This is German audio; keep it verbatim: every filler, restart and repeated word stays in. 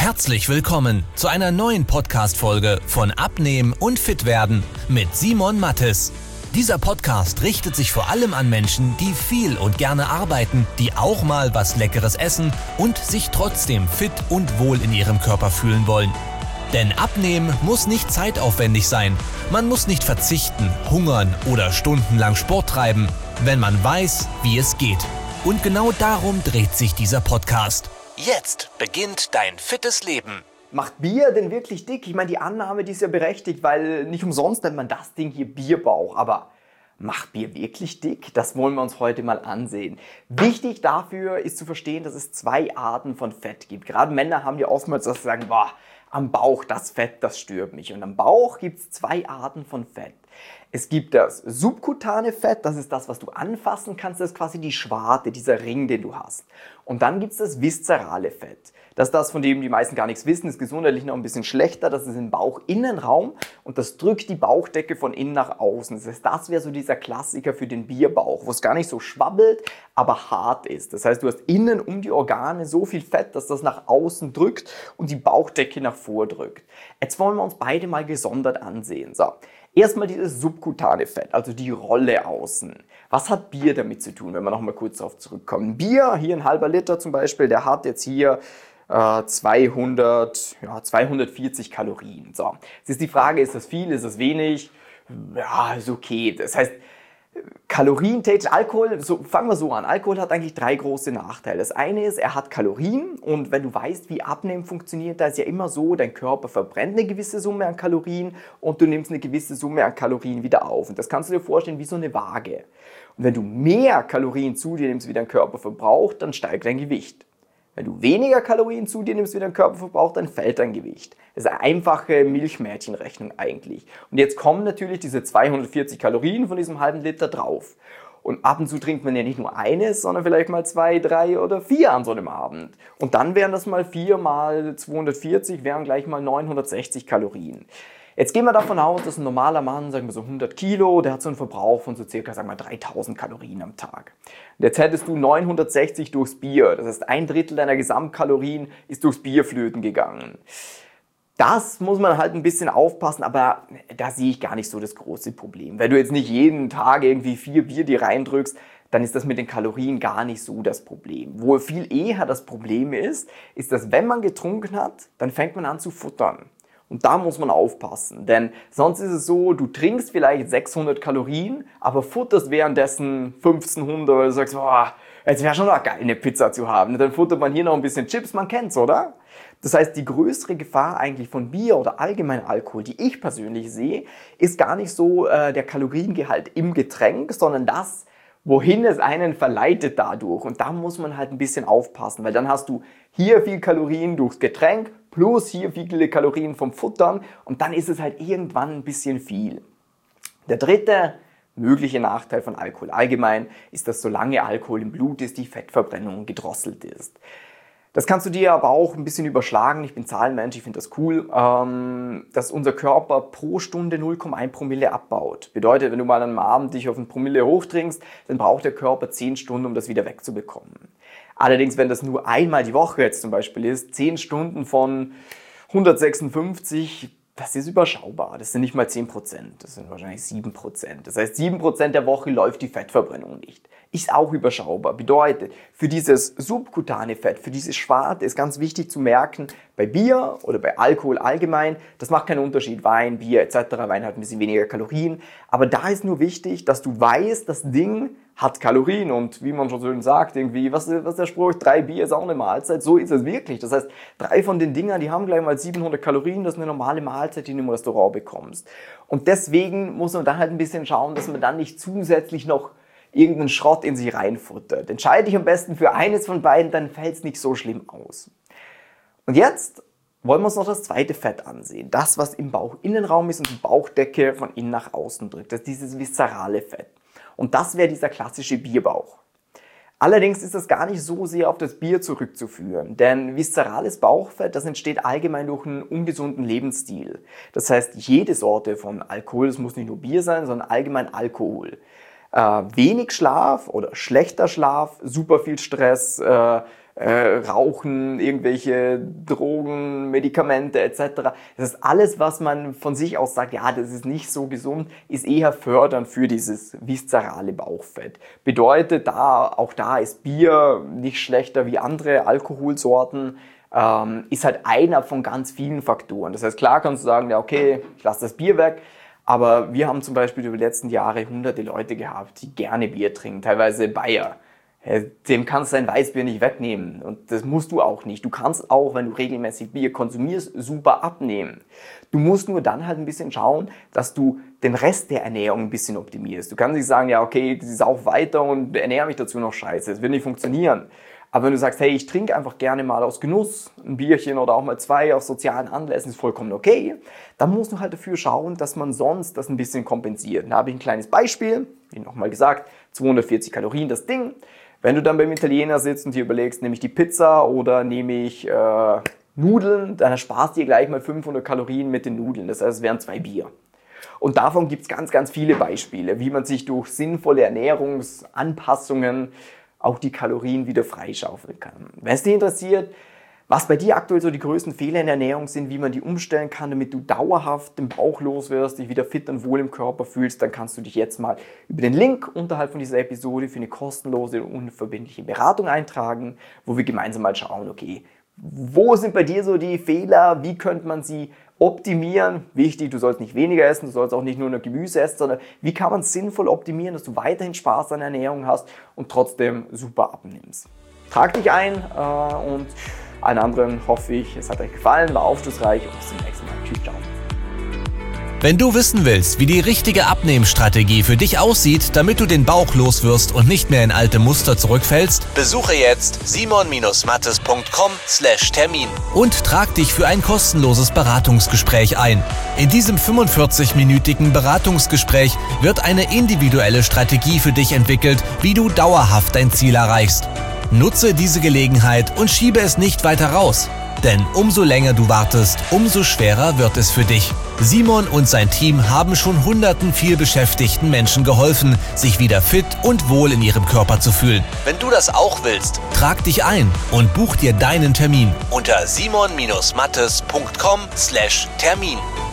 Herzlich willkommen zu einer neuen Podcast-Folge von Abnehmen und Fitwerden mit Simon Mattes. Dieser Podcast richtet sich vor allem an Menschen, die viel und gerne arbeiten, die auch mal was Leckeres essen und sich trotzdem fit und wohl in ihrem Körper fühlen wollen. Denn Abnehmen muss nicht zeitaufwendig sein. Man muss nicht verzichten, hungern oder stundenlang Sport treiben, wenn man weiß, wie es geht. Und genau darum dreht sich dieser Podcast. Jetzt beginnt dein fittes Leben. Macht Bier denn wirklich dick? Ich meine, die Annahme, die ist ja berechtigt, weil nicht umsonst nennt man das Ding hier Bierbauch. Aber macht Bier wirklich dick? Das wollen wir uns heute mal ansehen. Wichtig dafür ist zu verstehen, dass es zwei Arten von Fett gibt. Gerade Männer haben ja oftmals das sagen, boah, am Bauch das Fett, das stört mich. Und am Bauch gibt es zwei Arten von Fett. Es gibt das subkutane Fett, das ist das, was du anfassen kannst, das ist quasi die Schwarte, dieser Ring, den du hast. Und dann gibt es das viszerale Fett. Das ist das, von dem die meisten gar nichts wissen, ist gesundheitlich noch ein bisschen schlechter, das ist im Bauchinnenraum und das drückt die Bauchdecke von innen nach außen. Das heißt, das wäre so dieser Klassiker für den Bierbauch, wo es gar nicht so schwabbelt, aber hart ist. Das heißt, du hast innen um die Organe so viel Fett, dass das nach außen drückt und die Bauchdecke nach vor drückt. Jetzt wollen wir uns beide mal gesondert ansehen. So. Erstmal dieses subkutane Fett, also die Rolle außen. Was hat Bier damit zu tun, wenn wir nochmal kurz darauf zurückkommen? Bier, hier ein halber Liter zum Beispiel, der hat jetzt hier äh, zweihundert, ja, zweihundertvierzig Kalorien. So. Jetzt ist die Frage, ist das viel, ist das wenig? Ja, ist okay. Das heißt, kalorientechnisch, Alkohol, so, fangen wir so an. Alkohol hat eigentlich drei große Nachteile. Das eine ist, er hat Kalorien und wenn du weißt, wie Abnehmen funktioniert, da ist ja immer so, dein Körper verbrennt eine gewisse Summe an Kalorien und du nimmst eine gewisse Summe an Kalorien wieder auf. Und das kannst du dir vorstellen wie so eine Waage. Und wenn du mehr Kalorien zu dir nimmst, wie dein Körper verbraucht, dann steigt dein Gewicht. Wenn du weniger Kalorien zu dir nimmst, wie dein Körper verbraucht, dann fällt dein Gewicht. Das ist eine einfache Milchmädchenrechnung eigentlich. Und jetzt kommen natürlich diese zweihundertvierzig Kalorien von diesem halben Liter drauf. Und ab und zu trinkt man ja nicht nur eines, sondern vielleicht mal zwei, drei oder vier an so einem Abend. Und dann wären das mal vier mal zweihundertvierzig, wären gleich mal neunhundertsechzig Kalorien. Jetzt gehen wir davon aus, dass ein normaler Mann, sagen wir so hundert Kilo, der hat so einen Verbrauch von so circa, sagen wir, dreitausend Kalorien am Tag. Und jetzt hättest du neunhundertsechzig durchs Bier, das heißt ein Drittel deiner Gesamtkalorien ist durchs Bier flöten gegangen. Das muss man halt ein bisschen aufpassen, aber da sehe ich gar nicht so das große Problem. Wenn du jetzt nicht jeden Tag irgendwie vier Bier dir reindrückst, dann ist das mit den Kalorien gar nicht so das Problem. Wo viel eher das Problem ist, ist, dass wenn man getrunken hat, dann fängt man an zu futtern. Und da muss man aufpassen, denn sonst ist es so, du trinkst vielleicht sechshundert Kalorien, aber futterst währenddessen fünfzehnhundert oder du sagst, boah, jetzt wäre schon noch geil, eine Pizza zu haben. Und dann futtert man hier noch ein bisschen Chips, man kennt's, oder? Das heißt, die größere Gefahr eigentlich von Bier oder allgemein Alkohol, die ich persönlich sehe, ist gar nicht so äh, der Kaloriengehalt im Getränk, sondern das, wohin es einen verleitet dadurch. Und da muss man halt ein bisschen aufpassen, weil dann hast du hier viel Kalorien durchs Getränk plus hier viele Kalorien vom Futtern und dann ist es halt irgendwann ein bisschen viel. Der dritte mögliche Nachteil von Alkohol allgemein ist, dass solange Alkohol im Blut ist, die Fettverbrennung gedrosselt ist. Das kannst du dir aber auch ein bisschen überschlagen. Ich bin Zahlenmensch, ich finde das cool, ähm, dass unser Körper pro Stunde null Komma eins Promille abbaut. Bedeutet, wenn du mal am Abend dich auf ein Promille hochtrinkst, dann braucht der Körper zehn Stunden, um das wieder wegzubekommen. Allerdings, wenn das nur einmal die Woche jetzt zum Beispiel ist, zehn Stunden von hundertsechsundfünfzig, das ist überschaubar. Das sind nicht mal zehn Prozent, das sind wahrscheinlich sieben Prozent. Das heißt, sieben Prozent der Woche läuft die Fettverbrennung nicht. Ist auch überschaubar. Bedeutet, für dieses subkutane Fett, für diese Schwarte ist ganz wichtig zu merken, bei Bier oder bei Alkohol allgemein, das macht keinen Unterschied, Wein, Bier et cetera. Wein hat ein bisschen weniger Kalorien. Aber da ist nur wichtig, dass du weißt, das Ding hat Kalorien und wie man schon schön sagt, irgendwie, was, was ist der Spruch, drei Bier ist auch eine Mahlzeit, so ist es wirklich. Das heißt, drei von den Dingern, die haben gleich mal siebenhundert Kalorien, das ist eine normale Mahlzeit, die du im Restaurant bekommst. Und deswegen muss man da halt ein bisschen schauen, dass man dann nicht zusätzlich noch irgendeinen Schrott in sich reinfuttert. Entscheide dich am besten für eines von beiden, dann fällt es nicht so schlimm aus. Und jetzt wollen wir uns noch das zweite Fett ansehen. Das, was im Bauchinnenraum ist und die Bauchdecke von innen nach außen drückt. Das ist dieses viszerale Fett. Und das wäre dieser klassische Bierbauch. Allerdings ist das gar nicht so sehr auf das Bier zurückzuführen, denn viszerales Bauchfett, das entsteht allgemein durch einen ungesunden Lebensstil. Das heißt, jede Sorte von Alkohol, das muss nicht nur Bier sein, sondern allgemein Alkohol. Äh, wenig Schlaf oder schlechter Schlaf, super viel Stress, äh, äh, Rauchen, irgendwelche Drogen, Medikamente et cetera. Das ist alles, was man von sich aus sagt, ja, das ist nicht so gesund, ist eher fördernd für dieses viszerale Bauchfett. Bedeutet, da auch da ist Bier nicht schlechter wie andere Alkoholsorten, ähm, ist halt einer von ganz vielen Faktoren. Das heißt, klar kannst du sagen, ja okay, ich lasse das Bier weg, aber wir haben zum Beispiel über die letzten Jahre hunderte Leute gehabt, die gerne Bier trinken, teilweise Bayer. Dem kannst du dein Weißbier nicht wegnehmen und das musst du auch nicht. Du kannst auch, wenn du regelmäßig Bier konsumierst, super abnehmen. Du musst nur dann halt ein bisschen schauen, dass du den Rest der Ernährung ein bisschen optimierst. Du kannst nicht sagen, ja okay, das ist auch weiter und ernähre mich dazu noch scheiße. Das wird nicht funktionieren. Aber wenn du sagst, hey, ich trinke einfach gerne mal aus Genuss ein Bierchen oder auch mal zwei auf sozialen Anlässen, ist vollkommen okay, dann musst du halt dafür schauen, dass man sonst das ein bisschen kompensiert. Da habe ich ein kleines Beispiel, wie nochmal gesagt, zweihundertvierzig Kalorien das Ding. Wenn du dann beim Italiener sitzt und dir überlegst, nehme ich die Pizza oder nehme ich äh, Nudeln, dann sparst du dir gleich mal fünfhundert Kalorien mit den Nudeln. Das heißt, es wären zwei Bier. Und davon gibt es ganz, ganz viele Beispiele, wie man sich durch sinnvolle Ernährungsanpassungen auch die Kalorien wieder freischaufeln kann. Wenn es dich interessiert, was bei dir aktuell so die größten Fehler in der Ernährung sind, wie man die umstellen kann, damit du dauerhaft den Bauch los wirst, dich wieder fit und wohl im Körper fühlst, dann kannst du dich jetzt mal über den Link unterhalb von dieser Episode für eine kostenlose und unverbindliche Beratung eintragen, wo wir gemeinsam mal schauen, okay, wo sind bei dir so die Fehler, wie könnte man sie optimieren? Wichtig, du sollst nicht weniger essen, du sollst auch nicht nur noch Gemüse essen, sondern wie kann man es sinnvoll optimieren, dass du weiterhin Spaß an Ernährung hast und trotzdem super abnimmst. Trag dich ein äh, und allen anderen hoffe ich, es hat euch gefallen, war aufschlussreich und bis zum nächsten Mal. Tschüss, ciao. Wenn du wissen willst, wie die richtige Abnehmstrategie für dich aussieht, damit du den Bauch loswirst und nicht mehr in alte Muster zurückfällst, besuche jetzt simon mattes punkt com slash Termin und trag dich für ein kostenloses Beratungsgespräch ein. In diesem fünfundvierzig-minütigen Beratungsgespräch wird eine individuelle Strategie für dich entwickelt, wie du dauerhaft dein Ziel erreichst. Nutze diese Gelegenheit und schiebe es nicht weiter raus. Denn umso länger du wartest, umso schwerer wird es für dich. Simon und sein Team haben schon hunderten vielbeschäftigten Menschen geholfen, sich wieder fit und wohl in ihrem Körper zu fühlen. Wenn du das auch willst, trag dich ein und buch dir deinen Termin unter simon mattes punkt com slash Termin.